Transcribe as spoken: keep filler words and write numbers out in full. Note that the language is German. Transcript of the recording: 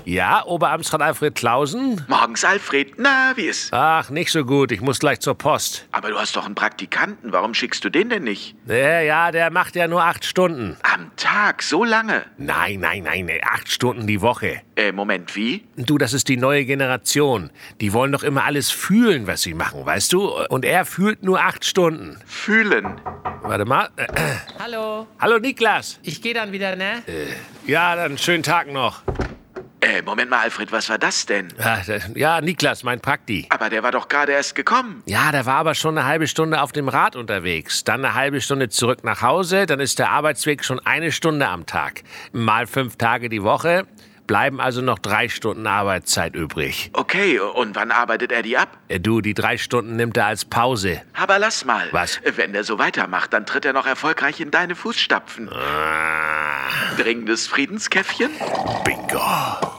Ja, Oberamtsrat Alfred Clausen? Morgens, Alfred. Na, wie ist? Ach, nicht so gut. Ich muss gleich zur Post. Aber du hast doch einen Praktikanten. Warum schickst du den denn nicht? Ja, ja, der macht ja nur acht Stunden. Am Tag? So lange? Nein, nein, nein, nee, acht Stunden die Woche. Äh, Moment, wie? Du, das ist die neue Generation. Die wollen doch immer alles fühlen, was sie machen, weißt du? Und er fühlt nur acht Stunden. Fühlen. Warte mal. Äh, äh. Hallo, Hallo, Niklas. ich gehe dann wieder, ne? Äh, ja, dann schönen Tag noch. Äh, Moment mal, Alfred, was war das denn? Ja, das- ja, Niklas, mein Prakti. Aber der war doch gerade erst gekommen. Ja, der war aber schon eine halbe Stunde auf dem Rad unterwegs. Dann eine halbe Stunde zurück nach Hause. Dann ist der Arbeitsweg schon eine Stunde am Tag. Mal fünf Tage die Woche. Bleiben also noch drei Stunden Arbeitszeit übrig. Okay, und wann arbeitet er die ab? Äh, Du, die drei Stunden nimmt er als Pause. Aber lass mal. Was? Wenn der so weitermacht, dann tritt er noch erfolgreich in deine Fußstapfen. Ah, Dringendes Friedenskäffchen? Bingo.